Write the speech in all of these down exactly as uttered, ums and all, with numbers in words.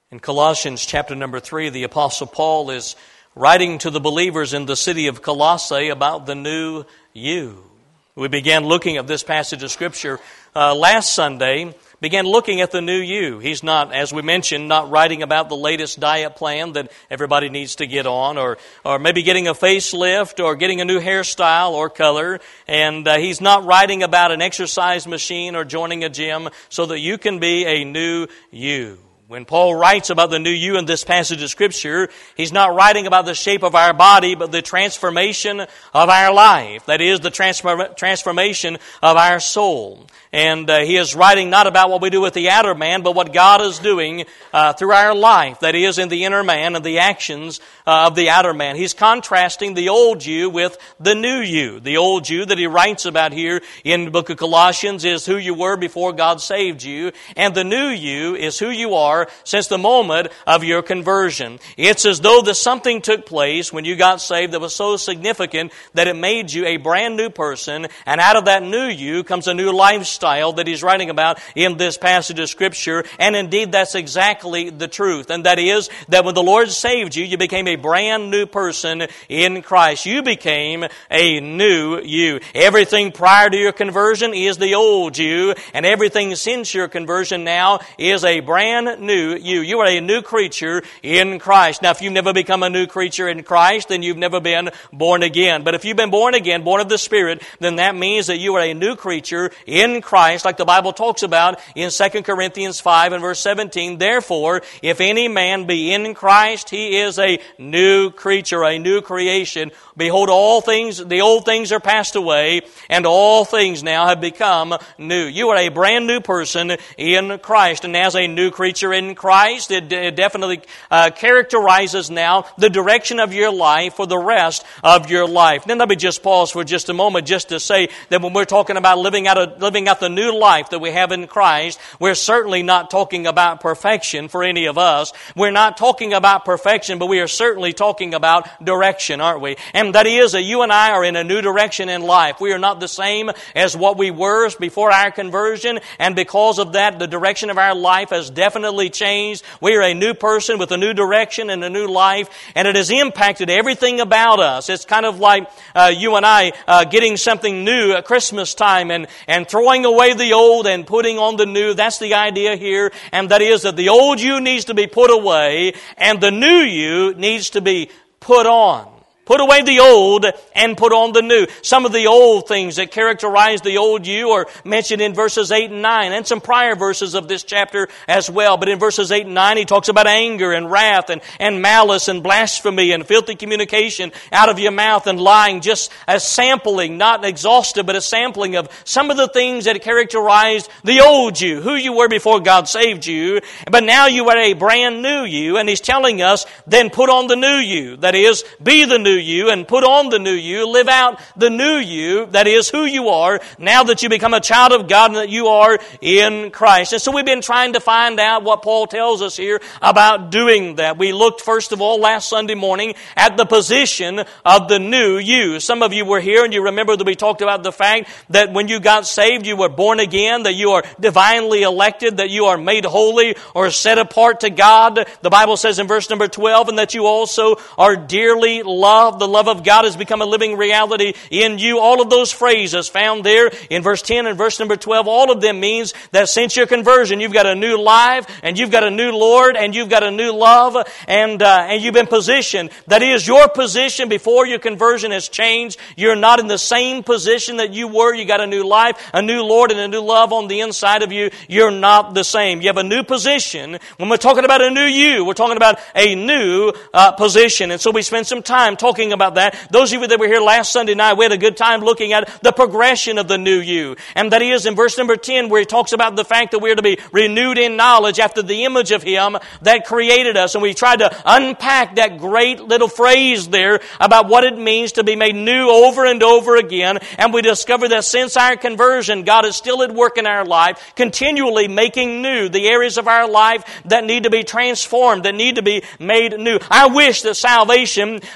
In Colossians chapter number three, the Apostle Paul is writing to the believers in the city of Colossae about the new you. We began looking at this passage of Scripture uh, last Sunday, began looking at the new you. He's not, as we mentioned, not writing about the latest diet plan that everybody needs to get on, or or maybe getting a facelift, or getting a new hairstyle or color. And uh, he's not writing about an exercise machine or joining a gym so that you can be a new you. When Paul writes about the new you in this passage of Scripture, he's not writing about the shape of our body, but the transformation of our life. That is, the transfer- transformation of our soul. And uh, he is writing not about what we do with the outer man, but what God is doing uh, through our life. That is, in the inner man and the actions uh, of the outer man. He's contrasting the old you with the new you. The old you that he writes about here in the book of Colossians is who you were before God saved you. And the new you is who you are since the moment of your conversion. It's as though that something took place when you got saved that was so significant that it made you a brand new person, and out of that new you comes a new lifestyle that he's writing about in this passage of Scripture. And indeed, that's exactly the truth. And that is that when the Lord saved you, you became a brand new person in Christ. You became a new you. Everything prior to your conversion is the old you, and everything since your conversion now is a brand new New you. You are a new creature in Christ. Now, if you've never become a new creature in Christ, then you've never been born again. But if you've been born again, born of the Spirit, then that means that you are a new creature in Christ, like the Bible talks about in Second Corinthians five and verse seventeen. Therefore, if any man be in Christ, he is a new creature, a new creation. Behold, all things, the old things are passed away, and all things now have become new. You are a brand new person in Christ, and as a new creature in Christ, it, it definitely uh, characterizes now the direction of your life for the rest of your life. Then let me just pause for just a moment just to say that when we're talking about living out a, living out the new life that we have in Christ, we're certainly not talking about perfection for any of us. We're not talking about perfection, but we are certainly talking about direction, aren't we? And that is that you and I are in a new direction in life. We are not the same as what we were before our conversion, and because of that, the direction of our life has definitely changed. We are a new person with a new direction and a new life, and it has impacted everything about us. It's kind of like uh, you and I uh, getting something new at Christmas time and, and throwing away the old and putting on the new. That's the idea here, and that is that the old you needs to be put away, and the new you needs to be put on. Put away the old and put on the new. Some of the old things that characterize the old you are mentioned in verses eight and nine and some prior verses of this chapter as well. But in verses eight and nine, he talks about anger and wrath and, and malice and blasphemy and filthy communication out of your mouth and lying, just a sampling, not exhaustive, but a sampling of some of the things that characterized the old you, who you were before God saved you. But now you are a brand new you, and he's telling us, then put on the new you. That is, be the new you and put on the new you. Live out the new you, that is who you are now that you become a child of God and that you are in Christ. And so we've been trying to find out what Paul tells us here about doing that. We looked first of all last Sunday morning at the position of the new you. Some of you were here and you remember that we talked about the fact that when you got saved, you were born again, that you are divinely elected, that you are made holy or set apart to God. The Bible says in verse number twelve, and that you also are dearly loved. The love of God has become a living reality in you. All of those phrases found there in verse ten and verse number twelve, all of them means that since your conversion, you've got a new life, and you've got a new Lord, and you've got a new love, and uh, and you've been positioned. That is, your position before your conversion has changed. You're not in the same position that you were. You got a new life, a new Lord, and a new love on the inside of you. You're not the same. You have a new position. When we're talking about a new you, we're talking about a new uh, position. And so we spent some time talking about that. Those of you that were here last Sunday night, we had a good time looking at the progression of the new you. And that is in verse number ten, where he talks about the fact that we're to be renewed in knowledge after the image of Him that created us. And we tried to unpack that great little phrase there about what it means to be made new over and over again. And we discovered that since our conversion, God is still at work in our life, continually making new the areas of our life that need to be transformed, that need to be made new. I wish that salvation fixed every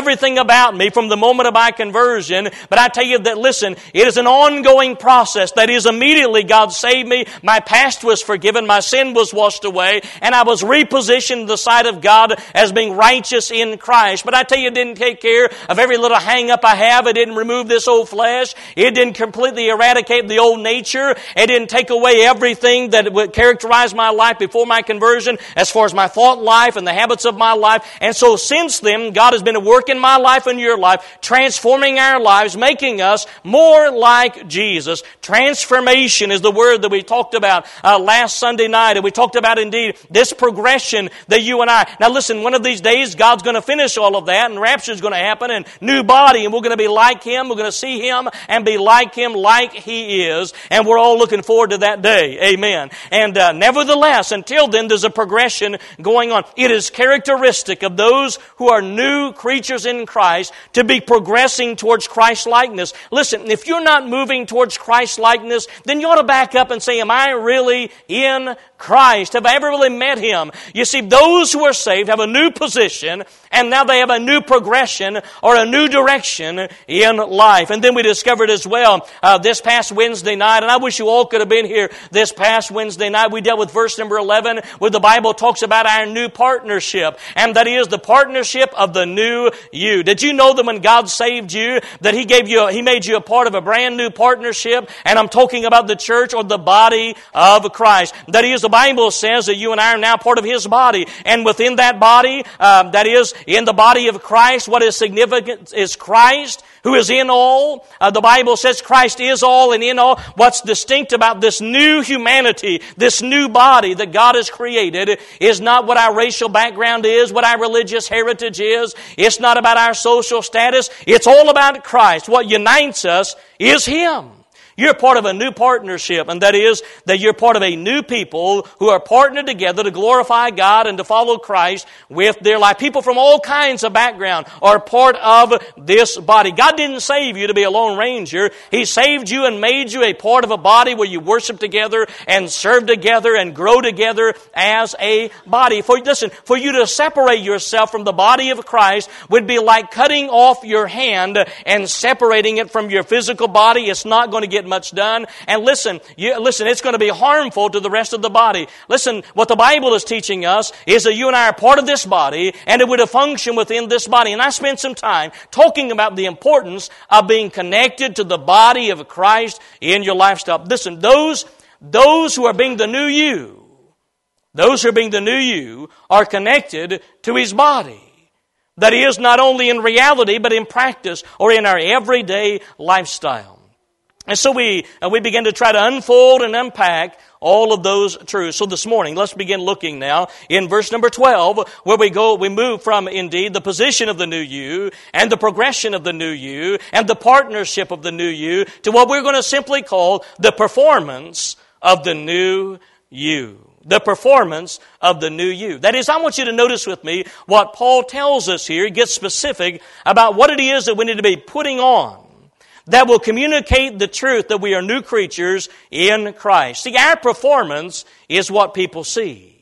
everything about me from the moment of my conversion. But I tell you that, listen, it is an ongoing process. That is, immediately God saved me, my past was forgiven, my sin was washed away, and I was repositioned in the sight of God as being righteous in Christ. But I tell you, it didn't take care of every little hang-up I have. It didn't remove this old flesh. It didn't completely eradicate the old nature. It didn't take away everything that would characterize my life before my conversion as far as my thought life and the habits of my life. And so since then, God has been at work in my life and your life, transforming our lives, making us more like Jesus. Transformation is the word that we talked about uh, last Sunday night. And we talked about, indeed, this progression that you and I... Now listen, one of these days, God's going to finish all of that, and rapture is going to happen, and new body, and we're going to be like Him. We're going to see Him and be like Him like He is. And we're all looking forward to that day. Amen. And uh, nevertheless, until then, there's a progression going on. It is characteristic of those who are new creatures in Christ to be progressing towards Christ-likeness. Listen, if you're not moving towards Christ-likeness, then you ought to back up and say, am I really in Christ? Have I ever really met Him? You see, those who are saved have a new position, and now they have a new progression or a new direction in life. And then we discovered as well uh, this past Wednesday night, and I wish you all could have been here this past Wednesday night, we dealt with verse number eleven, where the Bible talks about our new partnership, and that is the partnership of the new you. Did you know that when God saved you, that He gave you, He made you a part of a brand new partnership? And I'm talking about the church or the body of Christ. That is, the Bible says that you and I are now part of His body, and within that body, um, that is, in the body of Christ, what is significant is Christ, who is in all. Uh, the Bible says Christ is all and in all. What's distinct about this new humanity, this new body that God has created, is not what our racial background is, what our religious heritage is. It's not about our social status. It's all about Christ. What unites us is Him. You're part of a new partnership, and that is that you're part of a new people who are partnered together to glorify God and to follow Christ with their life. People from all kinds of background are part of this body. God didn't save you to be a lone ranger. He saved you and made you a part of a body where you worship together and serve together and grow together as a body. For listen, for you to separate yourself from the body of Christ would be like cutting off your hand and separating it from your physical body. It's not going to get much done. And listen, you, listen, it's going to be harmful to the rest of the body. Listen, what the Bible is teaching us is that you and I are part of this body, and it would function within this body. And I spent some time talking about the importance of being connected to the body of Christ in your lifestyle. Listen, those, those who are being the new you, those who are being the new you are connected to His body. That is, not only in reality, but in practice or in our everyday lifestyle. And so we uh, we begin to try to unfold and unpack all of those truths. So this morning, let's begin looking now in verse number twelve, where we go, we move from, indeed, the position of the new you and the progression of the new you and the partnership of the new you to what we're going to simply call the performance of the new you. The performance of the new you. That is, I want you to notice with me what Paul tells us here. He gets specific about what it is that we need to be putting on that will communicate the truth that we are new creatures in Christ. See, our performance is what people see.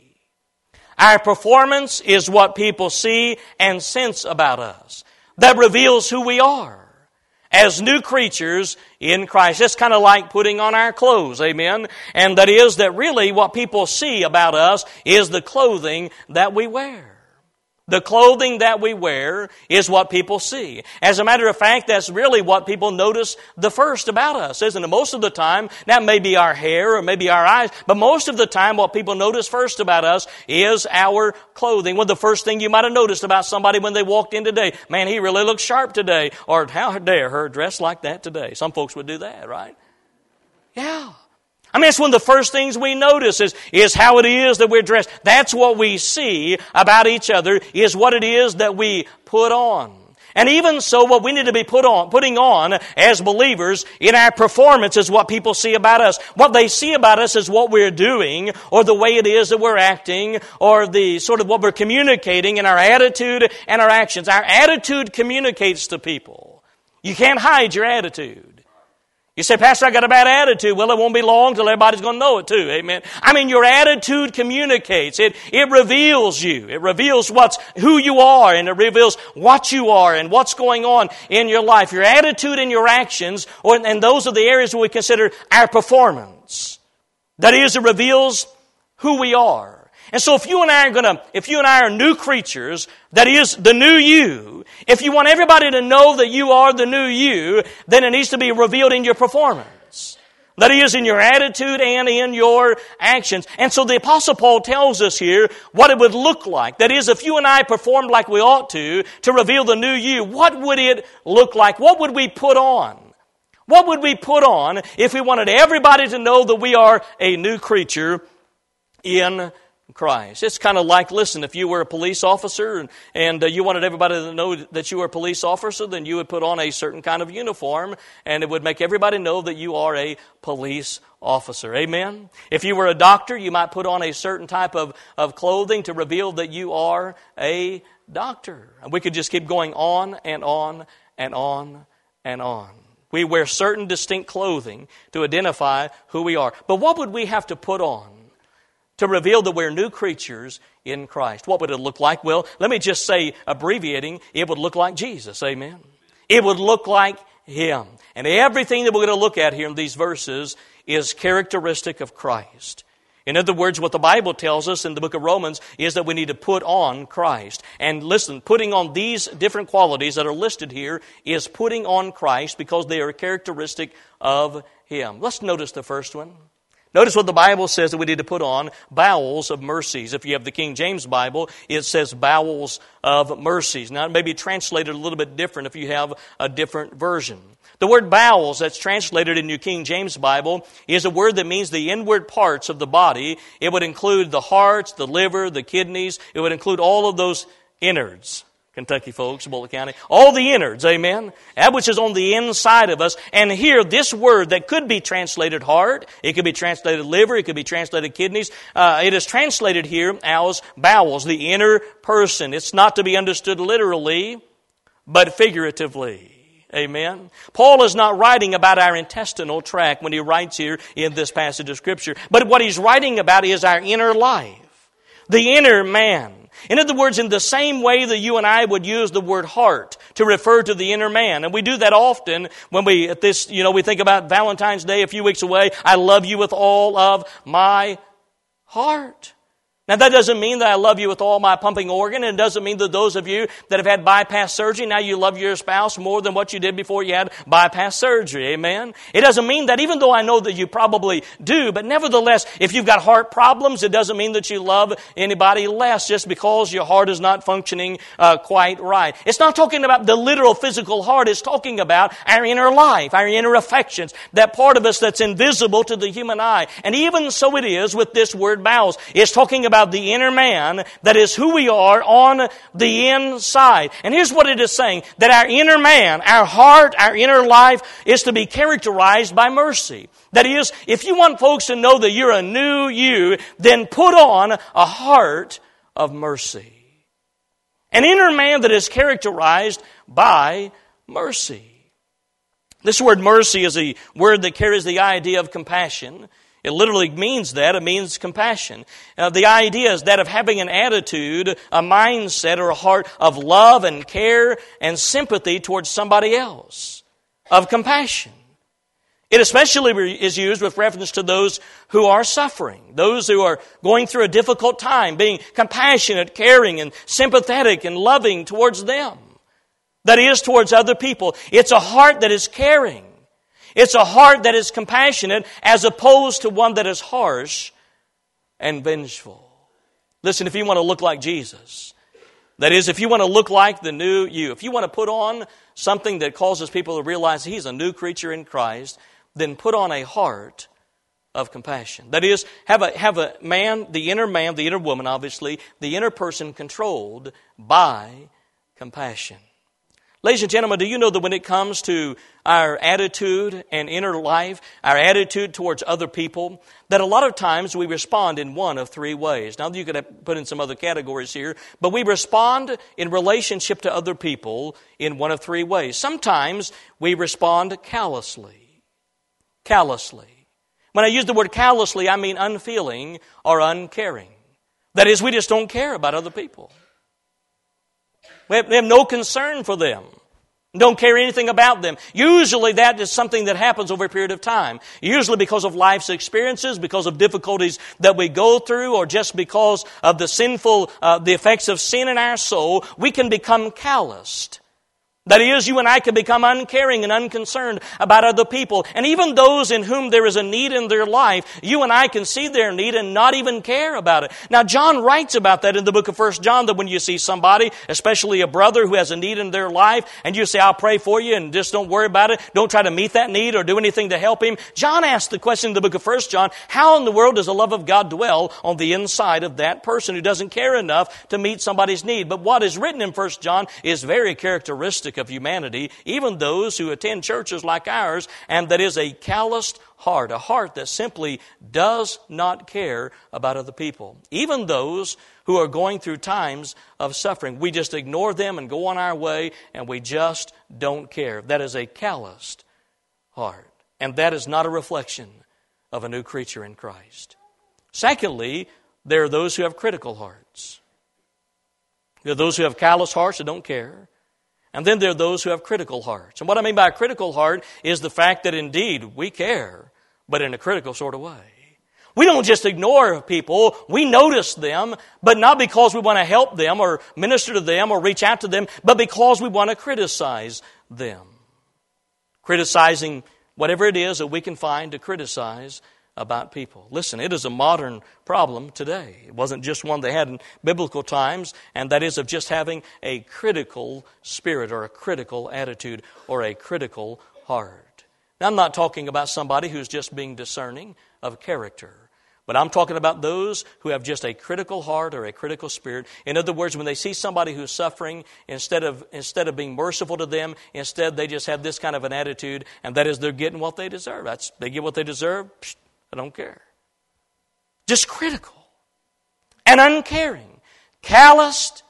Our performance is what people see and sense about us. That reveals who we are as new creatures in Christ. It's kind of like putting on our clothes, amen? And that is that really what people see about us is the clothing that we wear. The clothing that we wear is what people see. As a matter of fact, that's really what people notice the first about us, isn't it? Most of the time, that may be our hair or maybe our eyes, but most of the time what people notice first about us is our clothing. Well, the first thing you might have noticed about somebody when they walked in today, man, he really looks sharp today, or how dare her dress like that today. Some folks would do that, right? Yeah. I mean, it's one of the first things we notice is, is how it is that we're dressed. That's what we see about each other, is what it is that we put on. And even so, what we need to be put on, putting on as believers in our performance is what people see about us. What they see about us is what we're doing, or the way it is that we're acting, or the sort of what we're communicating in our attitude and our actions. Our attitude communicates to people. You can't hide your attitude. You say, Pastor, I got a bad attitude. Well, it won't be long till everybody's going to know it too. Amen. I mean, your attitude communicates. It, it reveals you. It reveals what's, who you are, and it reveals what you are and what's going on in your life. Your attitude and your actions, or, and those are the areas where we consider our performance. That is, it reveals who we are. And so if you and I are gonna, if you and I are new creatures, that is the new you, if you want everybody to know that you are the new you, then it needs to be revealed in your performance. That is, in your attitude and in your actions. And so the Apostle Paul tells us here what it would look like. That is, if you and I performed like we ought to, to reveal the new you, what would it look like? What would we put on? What would we put on if we wanted everybody to know that we are a new creature in Christ? It's kind of like, listen, if you were a police officer and, and uh, you wanted everybody to know that you were a police officer, then you would put on a certain kind of uniform, and it would make everybody know that you are a police officer. Amen? If you were a doctor, you might put on a certain type of, of clothing to reveal that you are a doctor. And we could just keep going on and on and on and on. We wear certain distinct clothing to identify who we are. But what would we have to put on to reveal that we're new creatures in Christ? What would it look like? Well, let me just say, abbreviating, it would look like Jesus. Amen? It would look like Him. And everything that we're going to look at here in these verses is characteristic of Christ. In other words, what the Bible tells us in the book of Romans is that we need to put on Christ. And listen, putting on these different qualities that are listed here is putting on Christ because they are characteristic of Him. Let's notice the first one. Notice what the Bible says that we need to put on: bowels of mercies. If you have the King James Bible, it says bowels of mercies. Now, it may be translated a little bit different if you have a different version. The word bowels that's translated in your King James Bible is a word that means the inward parts of the body. It would include the hearts, the liver, the kidneys. It would include all of those innards. Kentucky folks, Bullitt County. All the innards, amen? That which is on the inside of us. And here, this word that could be translated heart, it could be translated liver, it could be translated kidneys. Uh, it is translated here as bowels, the inner person. It's not to be understood literally, but figuratively. Amen. Paul is not writing about our intestinal tract when he writes here in this passage of Scripture. But what he's writing about is our inner life, the inner man. In other words, in the same way that you and I would use the word heart to refer to the inner man. And we do that often when we, at this, you know, we think about Valentine's Day a few weeks away. I love you with all of my heart. Now, that doesn't mean that I love you with all my pumping organ, and it doesn't mean that those of you that have had bypass surgery, now you love your spouse more than what you did before you had bypass surgery. Amen? It doesn't mean that, even though I know that you probably do, but nevertheless, if you've got heart problems, it doesn't mean that you love anybody less just because your heart is not functioning uh, quite right. It's not talking about the literal physical heart. It's talking about our inner life, our inner affections, that part of us that's invisible to the human eye. And even so it is with this word bowels. It's talking about the inner man, that is who we are on the inside. And here's what it is saying, that our inner man, our heart, our inner life is to be characterized by mercy. That is, if you want folks to know that you're a new you, then put on a heart of mercy. An inner man that is characterized by mercy. This word mercy is a word that carries the idea of compassion. It literally means that. It means compassion. Uh, the idea is that of having an attitude, a mindset, or a heart of love and care and sympathy towards somebody else. Of compassion. It especially is used with reference to those who are suffering. Those who are going through a difficult time. Being compassionate, caring, and sympathetic and loving towards them. That is, towards other people. It's a heart that is caring. It's a heart that is compassionate as opposed to one that is harsh and vengeful. Listen, if you want to look like Jesus, that is, if you want to look like the new you, if you want to put on something that causes people to realize He's a new creature in Christ, then put on a heart of compassion. That is, have a, have a man, the inner man, the inner woman, obviously, the inner person controlled by compassion. Ladies and gentlemen, do you know that when it comes to our attitude and inner life, our attitude towards other people, that a lot of times we respond in one of three ways. Now, you could put in some other categories here, but we respond in relationship to other people in one of three ways. Sometimes we respond callously. callously. When I use the word callously, I mean unfeeling or uncaring. That is, we just don't care about other people. We have, we have no concern for them. Don't care anything about them. Usually that is something that happens over a period of time. Usually because of life's experiences, because of difficulties that we go through, or just because of the sinful, uh, the effects of sin in our soul, we can become calloused. That is, you and I can become uncaring and unconcerned about other people. And even those in whom there is a need in their life, you and I can see their need and not even care about it. Now, John writes about that in the book of First John, that when you see somebody, especially a brother who has a need in their life, and you say, I'll pray for you, and just don't worry about it, don't try to meet that need or do anything to help him. John asks the question in the book of First John, how in the world does the love of God dwell on the inside of that person who doesn't care enough to meet somebody's need? But what is written in First John is very characteristic of humanity, even those who attend churches like ours, and that is a calloused heart, a heart that simply does not care about other people. Even those who are going through times of suffering, we just ignore them and go on our way, and we just don't care. That is a calloused heart, and that is not a reflection of a new creature in Christ. Secondly, there are those who have critical hearts. There are those who have callous hearts that don't care. And then there are those who have critical hearts. And what I mean by a critical heart is the fact that indeed we care, but in a critical sort of way. We don't just ignore people. We notice them, but not because we want to help them or minister to them or reach out to them, but because we want to criticize them. Criticizing whatever it is that we can find to criticize about people. Listen, it is a modern problem today. It wasn't just one they had in biblical times, and that is of just having a critical spirit or a critical attitude or a critical heart. Now, I'm not talking about somebody who's just being discerning of character, but I'm talking about those who have just a critical heart or a critical spirit. In other words, when they see somebody who's suffering, instead of instead of being merciful to them, instead they just have this kind of an attitude, and that is they're getting what they deserve. That's, they get what they deserve. Psh, I don't care. Just critical and uncaring, calloused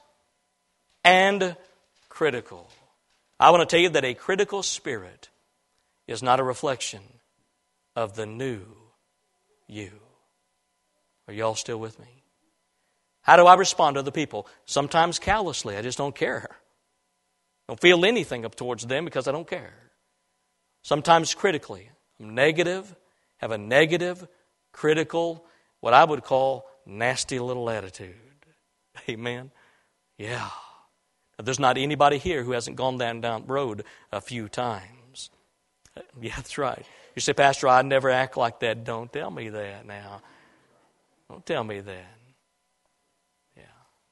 and critical. I want to tell you that a critical spirit is not a reflection of the new you. Are y'all still with me? How do I respond to other people? Sometimes callously. I just don't care. Don't feel anything up towards them because I don't care. Sometimes critically. I'm negative. Have a negative, critical, what I would call nasty little attitude. Amen? Yeah. Now, there's not anybody here who hasn't gone down down the road a few times. Yeah, that's right. You say, Pastor, I never act like that. Don't tell me that now. Don't tell me that. Yeah.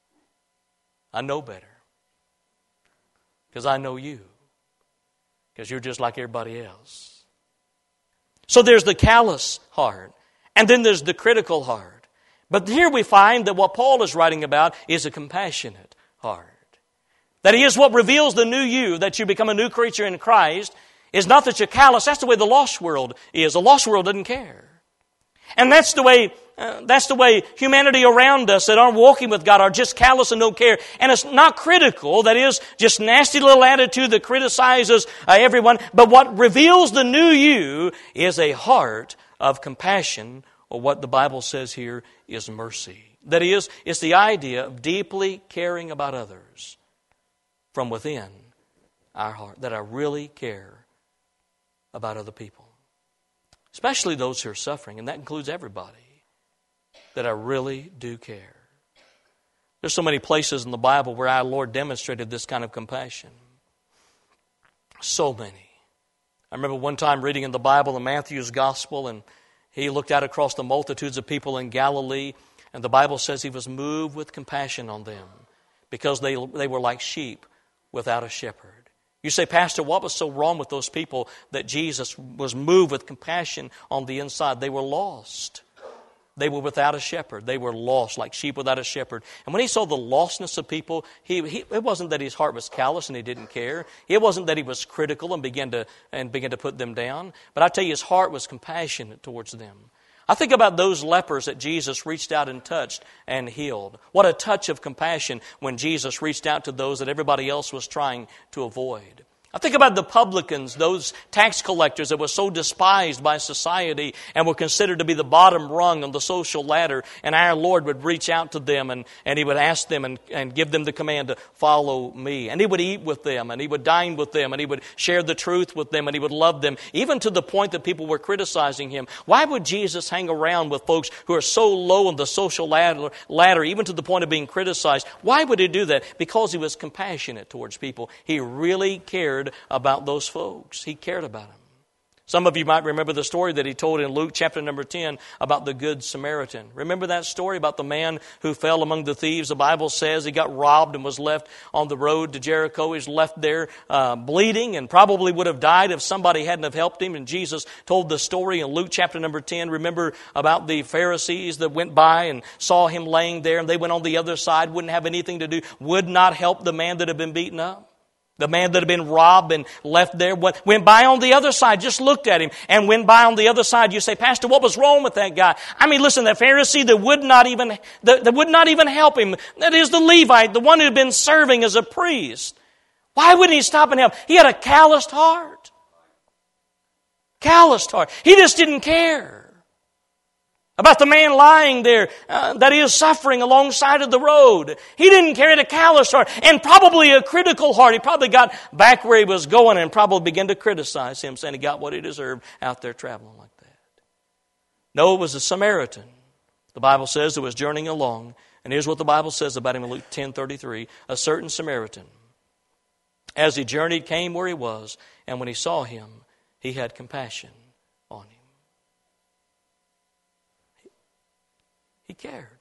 I know better. Because I know you. Because you're just like everybody else. So there's the callous heart, and then there's the critical heart. But here we find that what Paul is writing about is a compassionate heart. That is, what reveals the new you, that you become a new creature in Christ, is not that you're callous. That's the way the lost world is. The lost world doesn't care. And that's the way uh, that's the way humanity around us that aren't walking with God are just callous and don't care. And it's not critical. That is just nasty little attitude that criticizes uh, everyone. But what reveals the new you is a heart of compassion, or what the Bible says here is mercy. That is, it's the idea of deeply caring about others from within our heart. That I really care about other people. Especially those who are suffering, and that includes everybody, that I really do care. There's so many places in the Bible where our Lord demonstrated this kind of compassion. So many. I remember one time reading in the Bible, in Matthew's Gospel, and he looked out across the multitudes of people in Galilee, and the Bible says he was moved with compassion on them because they, they were like sheep without a shepherd. You say, Pastor, what was so wrong with those people that Jesus was moved with compassion on the inside? They were lost. They were without a shepherd. They were lost, like sheep without a shepherd. And when he saw the lostness of people, he, he, it wasn't that his heart was callous and he didn't care. It wasn't that he was critical and began to and began to put them down. But I tell you, his heart was compassionate towards them. I think about those lepers that Jesus reached out and touched and healed. What a touch of compassion when Jesus reached out to those that everybody else was trying to avoid. I think about the publicans, those tax collectors that were so despised by society and were considered to be the bottom rung on the social ladder. And our Lord would reach out to them and, and He would ask them and, and give them the command to follow me. And He would eat with them and He would dine with them and He would share the truth with them and He would love them, even to the point that people were criticizing Him. Why would Jesus hang around with folks who are so low on the social ladder, ladder, even to the point of being criticized? Why would He do that? Because He was compassionate towards people. He really cared about those folks. He cared about them. Some of you might remember the story that He told in Luke chapter number ten about the Good Samaritan. Remember that story about the man who fell among the thieves? The Bible says he got robbed and was left on the road to Jericho. He was left there uh, bleeding and probably would have died if somebody hadn't have helped him. And Jesus told the story in Luke chapter number ten. Remember about the Pharisees that went by and saw him laying there, and they went on the other side, wouldn't have anything to do, would not help the man that had been beaten up. The man that had been robbed and left there went, went by on the other side, just looked at him and went by on the other side. You say, Pastor, what was wrong with that guy? I mean, listen, the Pharisee that would not even, that, that would not even help him, that is the Levite, the one who had been serving as a priest. Why wouldn't he stop and help? He had a calloused heart. Calloused heart. He just didn't care about the man lying there, uh, that he is suffering alongside of the road. He didn't carry a callous heart and probably a critical heart. He probably got back where he was going and probably began to criticize him, saying he got what he deserved out there traveling like that. No, it was a Samaritan. The Bible says that was journeying along. And here's what the Bible says about him in Luke ten thirty-three. A certain Samaritan, as he journeyed, came where he was, and when he saw him, he had compassion on him. He cared.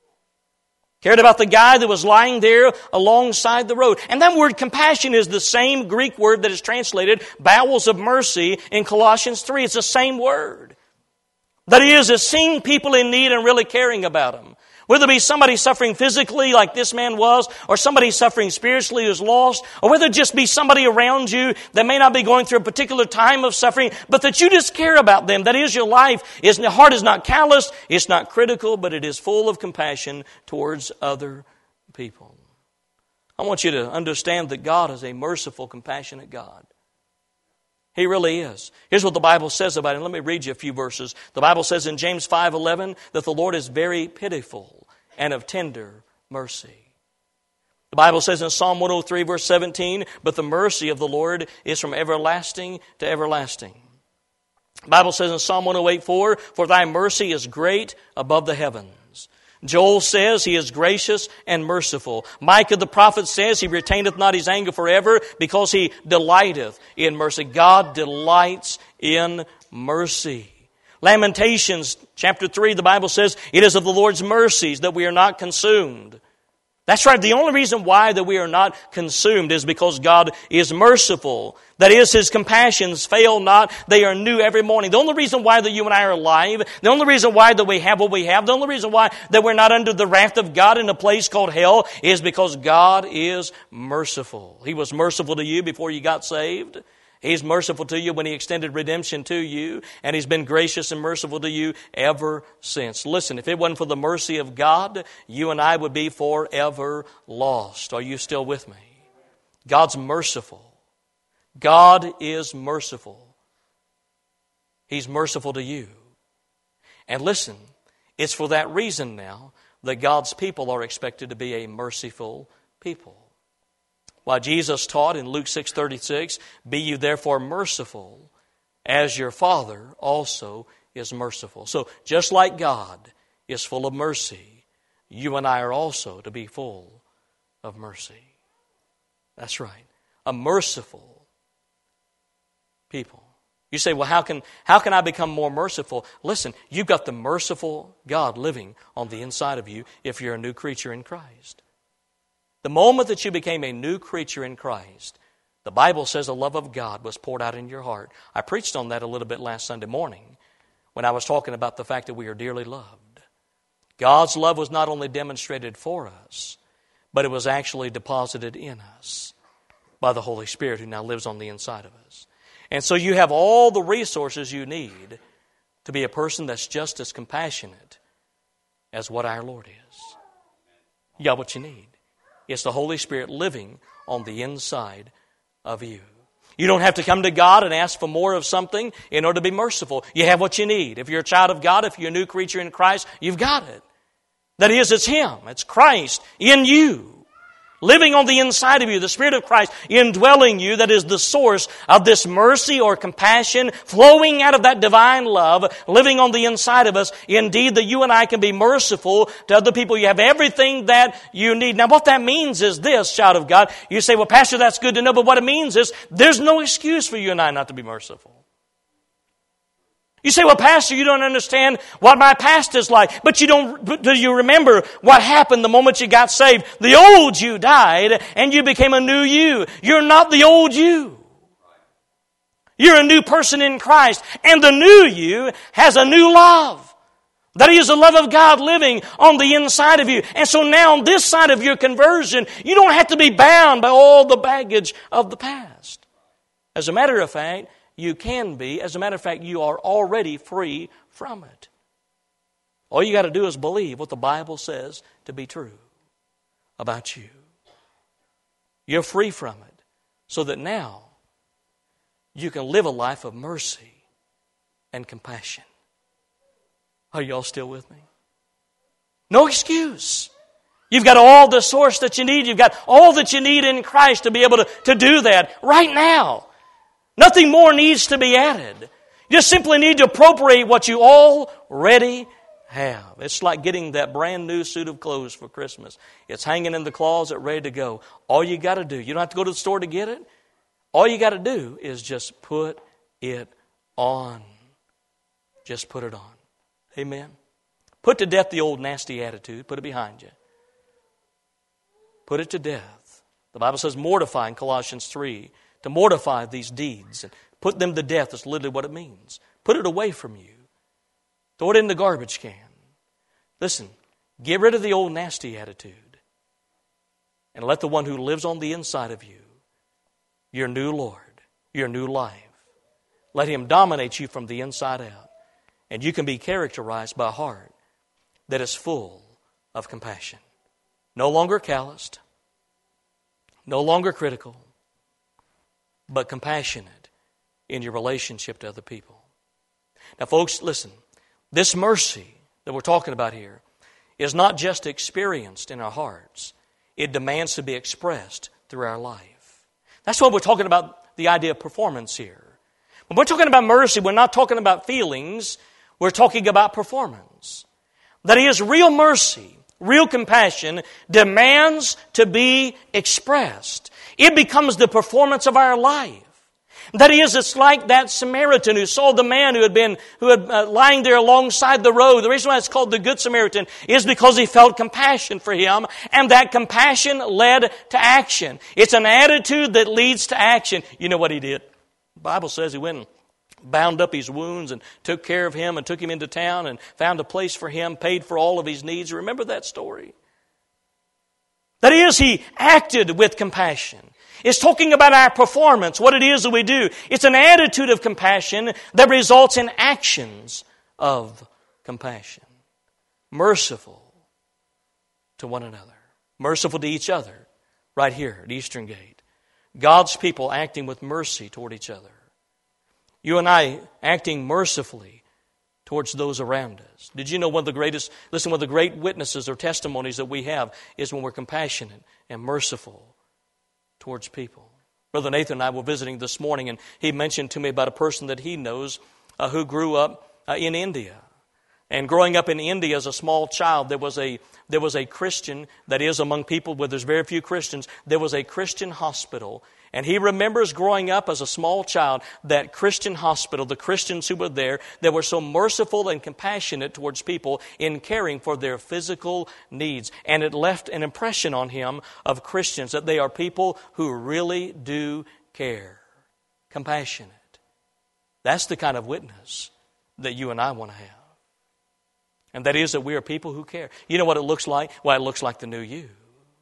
Cared about the guy that was lying there alongside the road. And that word compassion is the same Greek word that is translated bowels of mercy in Colossians three. It's the same word. That is, is seeing people in need and really caring about them. Whether it be somebody suffering physically like this man was, or somebody suffering spiritually who's lost, or whether it just be somebody around you that may not be going through a particular time of suffering, but that you just care about them. That is, your life, is, your heart is not callous, it's not critical, but it is full of compassion towards other people. I want you to understand that God is a merciful, compassionate God. He really is. Here's what the Bible says about him. Let me read you a few verses. The Bible says in James five eleven that the Lord is very pitiful and of tender mercy. The Bible says in Psalm one oh three verse seventeen, but the mercy of the Lord is from everlasting to everlasting. The Bible says in Psalm one oh eight four, for thy mercy is great above the heavens. Joel says he is gracious and merciful. Micah the prophet says he retaineth not his anger forever because he delighteth in mercy. God delights in mercy. Lamentations chapter three, the Bible says, it is of the Lord's mercies that we are not consumed. That's right. The only reason why that we are not consumed is because God is merciful. That is, His compassions fail not. They are new every morning. The only reason why that you and I are alive, the only reason why that we have what we have, the only reason why that we're not under the wrath of God in a place called hell is because God is merciful. He was merciful to you before you got saved. He's merciful to you when He extended redemption to you, and He's been gracious and merciful to you ever since. Listen, if it wasn't for the mercy of God, you and I would be forever lost. Are you still with me? God's merciful. God is merciful. He's merciful to you. And listen, it's for that reason now that God's people are expected to be a merciful people. Why Jesus taught in Luke six thirty-six, be you therefore merciful, as your Father also is merciful. So just like God is full of mercy, you and I are also to be full of mercy. That's right. A merciful people. You say, well, how can, how can I become more merciful? Listen, you've got the merciful God living on the inside of you if you're a new creature in Christ. The moment that you became a new creature in Christ, the Bible says the love of God was poured out in your heart. I preached on that a little bit last Sunday morning when I was talking about the fact that we are dearly loved. God's love was not only demonstrated for us, but it was actually deposited in us by the Holy Spirit who now lives on the inside of us. And so you have all the resources you need to be a person that's just as compassionate as what our Lord is. You got what you need. It's the Holy Spirit living on the inside of you. You don't have to come to God and ask for more of something in order to be merciful. You have what you need. If you're a child of God, if you're a new creature in Christ, you've got it. That is, it's Him. It's Christ in you, living on the inside of you, the Spirit of Christ indwelling you, that is the source of this mercy or compassion flowing out of that divine love, living on the inside of us. Indeed, that you and I can be merciful to other people. You have everything that you need. Now, what that means is this, child of God. You say, well, Pastor, that's good to know, but what it means is there's no excuse for you and I not to be merciful. You say, well, Pastor, you don't understand what my past is like. But you don't, but do you remember what happened the moment you got saved? The old you died and you became a new you. You're not the old you. You're a new person in Christ. And the new you has a new love. That is the love of God living on the inside of you. And so now on this side of your conversion, you don't have to be bound by all the baggage of the past. As a matter of fact, you can be. As a matter of fact, you are already free from it. All you got to do is believe what the Bible says to be true about you. You're free from it so that now you can live a life of mercy and compassion. Are y'all still with me? No excuse. You've got all the source that you need. You've got all that you need in Christ to be able to, to do that right now. Nothing more needs to be added. You just simply need to appropriate what you already have. It's like getting that brand new suit of clothes for Christmas. It's hanging in the closet ready to go. All you got to do, you don't have to go to the store to get it. All you got to do is just put it on. Just put it on. Amen. Put to death the old nasty attitude. Put it behind you. Put it to death. The Bible says mortify in Colossians three. To mortify these deeds and put them to death is literally what it means. Put it away from you. Throw it in the garbage can. Listen, get rid of the old nasty attitude and let the one who lives on the inside of you, your new Lord, your new life, let Him dominate you from the inside out. And you can be characterized by a heart that is full of compassion. No longer calloused, no longer critical, but compassionate in your relationship to other people. Now, folks, listen. This mercy that we're talking about here is not just experienced in our hearts. It demands to be expressed through our life. That's why we're talking about the idea of performance here. When we're talking about mercy, we're not talking about feelings. We're talking about performance. That is, real mercy, real compassion demands to be expressed. It becomes the performance of our life. That is, it's like that Samaritan who saw the man who had been who had uh, lying there alongside the road. The reason why it's called the Good Samaritan is because he felt compassion for him, and that compassion led to action. It's an attitude that leads to action. You know what he did? The Bible says he went and bound up his wounds and took care of him and took him into town and found a place for him, paid for all of his needs. Remember that story? That is, he acted with compassion. It's talking about our performance, what it is that we do. It's an attitude of compassion that results in actions of compassion. Merciful to one another. Merciful to each other. Right here at Eastern Gate. God's people acting with mercy toward each other. You and I acting mercifully towards those around us. Did you know one of the greatest, listen, one of the great witnesses or testimonies that we have is when we're compassionate and merciful towards people. Brother Nathan and I were visiting this morning, and he mentioned to me about a person that he knows uh, who grew up uh, in India. And growing up in India as a small child, there was a there was a Christian, that is among people where there's very few Christians, there was a Christian hospital. And he remembers growing up as a small child, that Christian hospital, the Christians who were there, that were so merciful and compassionate towards people in caring for their physical needs. And it left an impression on him of Christians, that they are people who really do care. Compassionate. That's the kind of witness that you and I want to have. And that is that we are people who care. You know what it looks like? Well, it looks like the new you.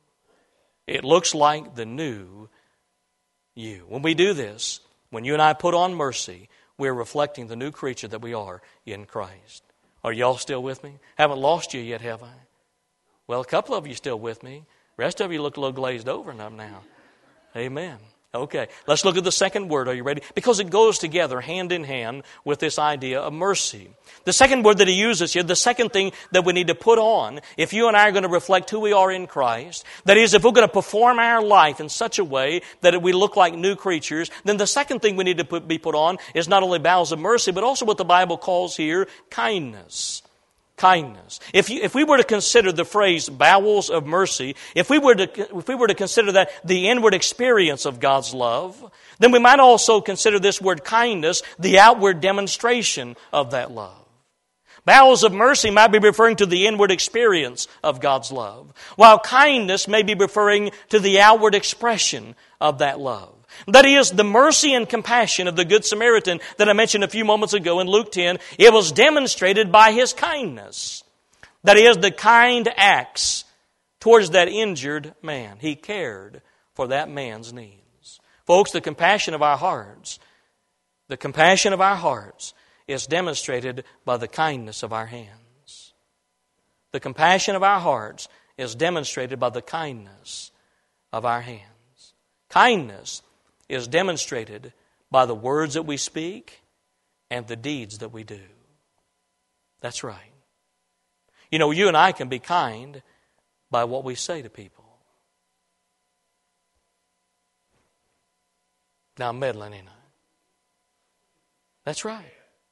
It looks like the new you. When we do this, when you and I put on mercy, we're reflecting the new creature that we are in Christ. Are y'all still with me? Haven't lost you yet, have I? Well, a couple of you still with me. The rest of you look a little glazed over now. Amen. Okay, let's look at the second word. Are you ready? Because it goes together hand in hand with this idea of mercy. The second word that he uses here, the second thing that we need to put on, if you and I are going to reflect who we are in Christ, that is, if we're going to perform our life in such a way that we look like new creatures, then the second thing we need to put, be put on is not only bowels of mercy, but also what the Bible calls here kindness. Kindness. If you, if we were to consider the phrase bowels of mercy, if we were to if we were to consider that the inward experience of God's love, then we might also consider this word kindness the outward demonstration of that love. Bowels of mercy might be referring to the inward experience of God's love, while kindness may be referring to the outward expression of that love. That is, the mercy and compassion of the Good Samaritan that I mentioned a few moments ago in Luke ten, it was demonstrated by his kindness. That is, the kind acts towards that injured man. He cared for that man's needs. Folks, the compassion of our hearts, the compassion of our hearts is demonstrated by the kindness of our hands. The compassion of our hearts is demonstrated by the kindness of our hands. Kindness is demonstrated by the words that we speak and the deeds that we do. That's right. You know, you and I can be kind by what we say to people. Now I'm meddling, ain't I? That's right.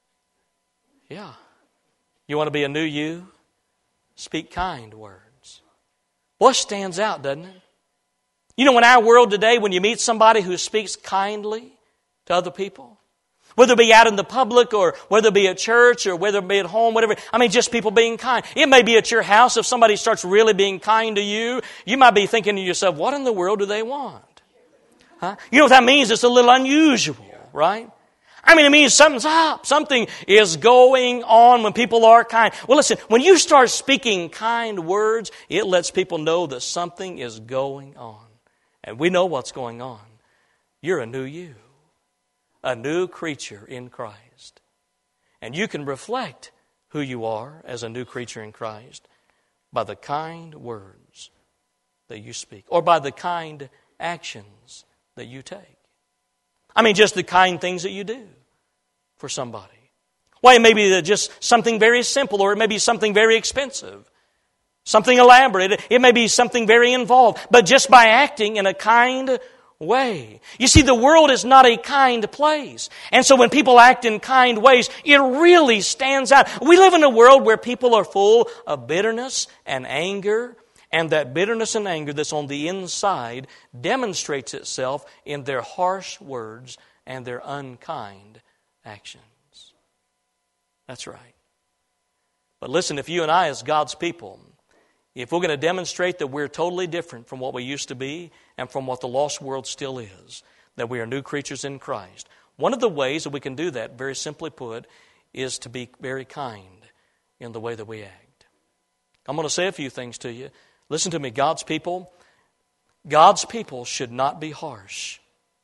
Yeah. You want to be a new you? Speak kind words. What stands out, doesn't it? You know, in our world today, when you meet somebody who speaks kindly to other people, whether it be out in the public or whether it be at church or whether it be at home, whatever, I mean, just people being kind. It may be at your house. If somebody starts really being kind to you, you might be thinking to yourself, what in the world do they want? Huh? You know what that means? It's a little unusual, right? I mean, it means something's up. Something is going on when people are kind. Well, listen, when you start speaking kind words, it lets people know that something is going on. And we know what's going on. You're a new you. A new creature in Christ. And you can reflect who you are as a new creature in Christ by the kind words that you speak. Or by the kind actions that you take. I mean, just the kind things that you do for somebody. Why, it may be just something very simple, or it may be something very expensive. Something elaborate. It may be something very involved. But just by acting in a kind way. You see, the world is not a kind place. And so when people act in kind ways, it really stands out. We live in a world where people are full of bitterness and anger. And that bitterness and anger that's on the inside demonstrates itself in their harsh words and their unkind actions. That's right. But listen, if you and I as God's people, if we're going to demonstrate that we're totally different from what we used to be and from what the lost world still is, that we are new creatures in Christ, one of the ways that we can do that, very simply put, is to be very kind in the way that we act. I'm going to say a few things to you. Listen to me, God's people, God's people should not be harsh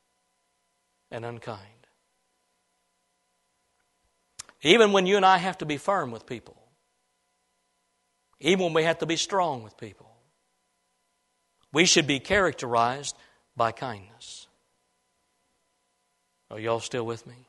and unkind. Even when you and I have to be firm with people. Even when we have to be strong with people. We should be characterized by kindness. Are y'all still with me?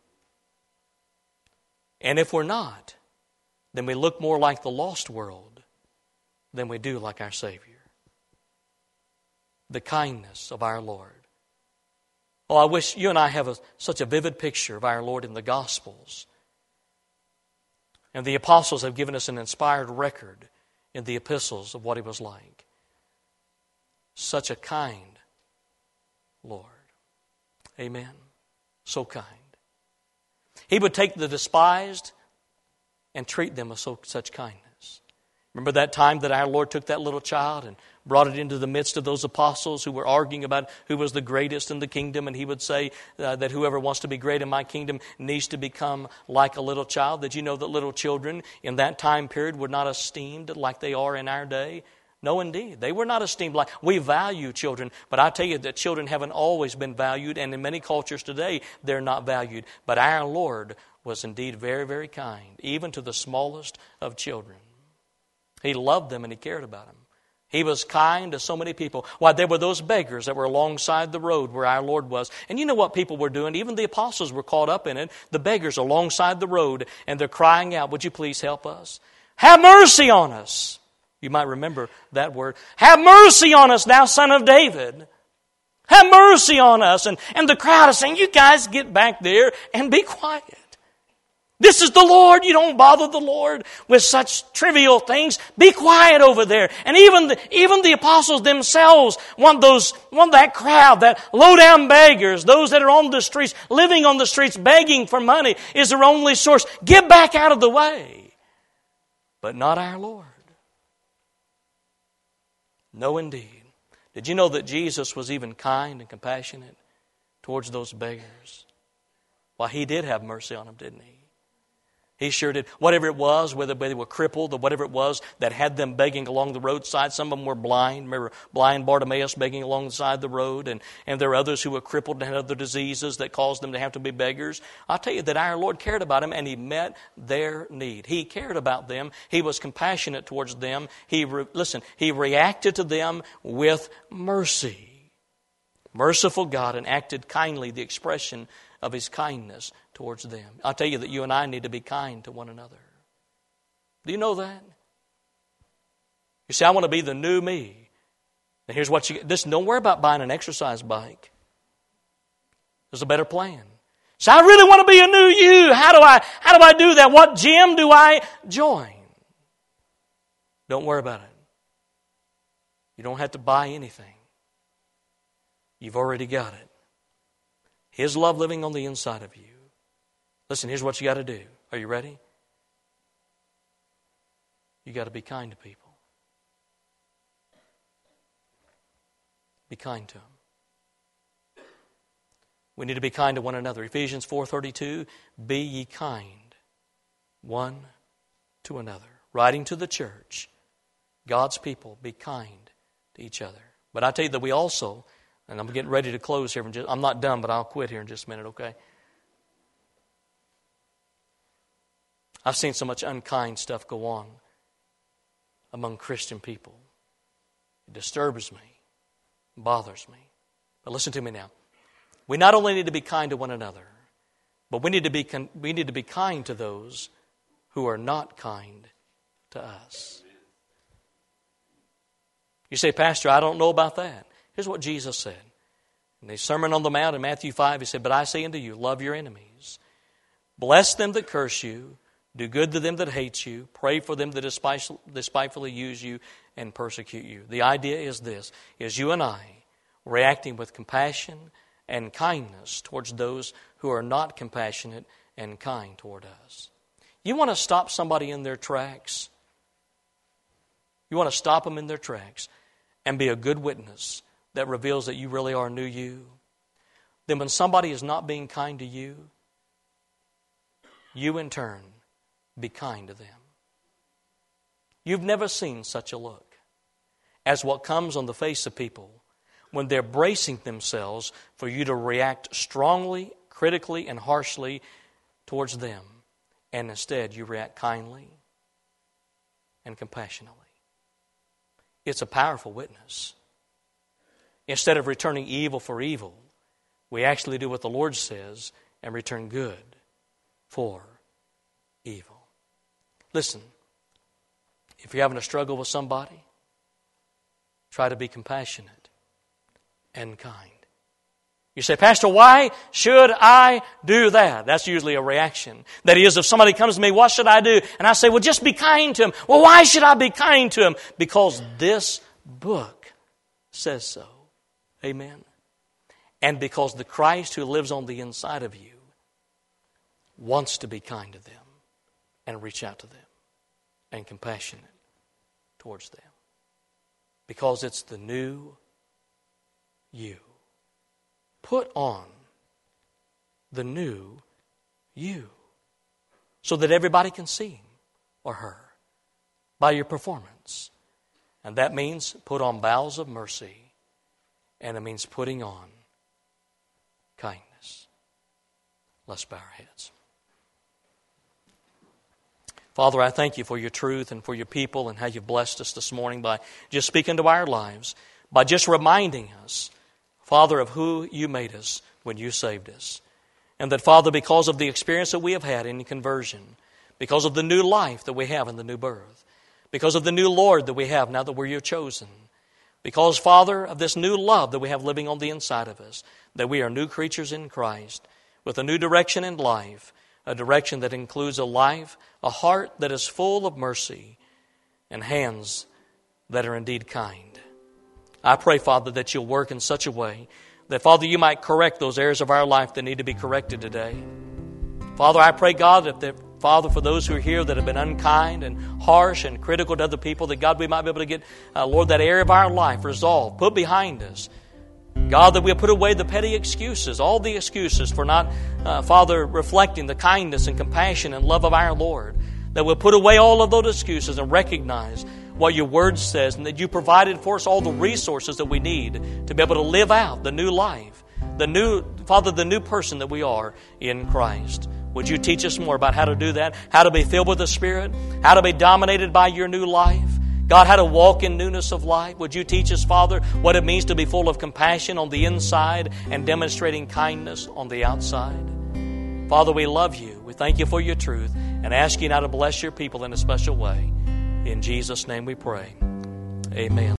And if we're not, then we look more like the lost world than we do like our Savior. The kindness of our Lord. Oh, I wish you and I have a, such a vivid picture of our Lord in the Gospels. And the apostles have given us an inspired record in the epistles of what He was like. Such a kind Lord. Amen. So kind. He would take the despised and treat them with so, such kindness. Remember that time that our Lord took that little child and brought it into the midst of those apostles who were arguing about who was the greatest in the kingdom, and He would say uh, that whoever wants to be great in my kingdom needs to become like a little child. Did you know that little children in that time period were not esteemed like they are in our day? No, indeed. They were not esteemed like we value children, but I tell you that children haven't always been valued, and in many cultures today they're not valued. But our Lord was indeed very, very kind, even to the smallest of children. He loved them and He cared about them. He was kind to so many people. Why, there were those beggars that were alongside the road where our Lord was. And you know what people were doing? Even the apostles were caught up in it. The beggars alongside the road, and they're crying out, would you please help us? Have mercy on us. You might remember that word. Have mercy on us, thou Son of David. Have mercy on us. And, and the crowd is saying, you guys get back there and be quiet. This is the Lord. You don't bother the Lord with such trivial things. Be quiet over there. And even the, even the apostles themselves want those want that crowd, that low-down beggars, those that are on the streets, living on the streets, begging for money is their only source. Get back out of the way. But not our Lord. No, indeed. Did you know that Jesus was even kind and compassionate towards those beggars? Well, He did have mercy on them, didn't He? He sure did. Whatever it was, whether they were crippled or whatever it was that had them begging along the roadside. Some of them were blind. Remember blind Bartimaeus begging alongside the road. And, and there are others who were crippled and had other diseases that caused them to have to be beggars. I'll tell you that our Lord cared about them and He met their need. He cared about them. He was compassionate towards them. He re, listen, He reacted to them with mercy. Merciful God, and acted kindly, the expression of His kindness towards them. I'll tell you that you and I need to be kind to one another. Do you know that? You say, I want to be the new me. And here's what you get. Listen, don't worry about buying an exercise bike. There's a better plan. So I really want to be a new you. How do I, how do I do that? What gym do I join? Don't worry about it. You don't have to buy anything. You've already got it. His love living on the inside of you. Listen, here's what you got to do. Are you ready? You got to be kind to people. Be kind to them. We need to be kind to one another. Ephesians four thirty-two, be ye kind one to another. Writing to the church, God's people, be kind to each other. But I tell you that we also, and I'm getting ready to close here. Just, I'm not done, but I'll quit here in just a minute, okay? I've seen so much unkind stuff go on among Christian people. It disturbs me, bothers me. But listen to me now. We not only need to be kind to one another, but we need to be we need to be kind to those who are not kind to us. You say, Pastor, I don't know about that. Here's what Jesus said. In the Sermon on the Mount in Matthew five, He said, but I say unto you, love your enemies. Bless them that curse you. Do good to them that hate you. Pray for them that despitefully use you and persecute you. The idea is this, is you and I reacting with compassion and kindness towards those who are not compassionate and kind toward us. You want to stop somebody in their tracks? You want to stop them in their tracks and be a good witness that reveals that you really are new you? Then when somebody is not being kind to you, you in turn be kind to them. You've never seen such a look as what comes on the face of people when they're bracing themselves for you to react strongly, critically, and harshly towards them. And instead you react kindly and compassionately. It's a powerful witness. Instead of returning evil for evil, we actually do what the Lord says and return good for evil. Listen, if you're having a struggle with somebody, try to be compassionate and kind. You say, Pastor, why should I do that? That's usually a reaction. That is, if somebody comes to me, what should I do? And I say, well, just be kind to him. Well, why should I be kind to him? Because this book says so. Amen. And because the Christ who lives on the inside of you wants to be kind to them and reach out to them and compassionate towards them. Because it's the new you. Put on the new you so that everybody can see him or her by your performance. And that means put on bowels of mercy, and it means putting on kindness. Let's bow our heads. Father, I thank you for your truth and for your people and how you've blessed us this morning by just speaking to our lives, by just reminding us, Father, of who you made us when you saved us. And that, Father, because of the experience that we have had in conversion, because of the new life that we have in the new birth, because of the new Lord that we have now that we're your chosen, because, Father, of this new love that we have living on the inside of us, that we are new creatures in Christ with a new direction in life, a direction that includes a life, a heart that is full of mercy, and hands that are indeed kind. I pray, Father, that you'll work in such a way that, Father, you might correct those areas of our life that need to be corrected today. Father, I pray, God, that, the, Father, for those who are here that have been unkind and harsh and critical to other people, that, God, we might be able to get, uh, Lord, that area of our life resolved, put behind us. God, that we'll put away the petty excuses, all the excuses for not, uh, Father, reflecting the kindness and compassion and love of our Lord. That we'll put away all of those excuses and recognize what your word says, and that you provided for us all the resources that we need to be able to live out the new life, the new, Father, the new person that we are in Christ. Would you teach us more about how to do that, how to be filled with the Spirit, how to be dominated by your new life? God, how to walk in newness of life. Would you teach us, Father, what it means to be full of compassion on the inside and demonstrating kindness on the outside? Father, we love you. We thank you for your truth and ask you now to bless your people in a special way. In Jesus' name we pray. Amen.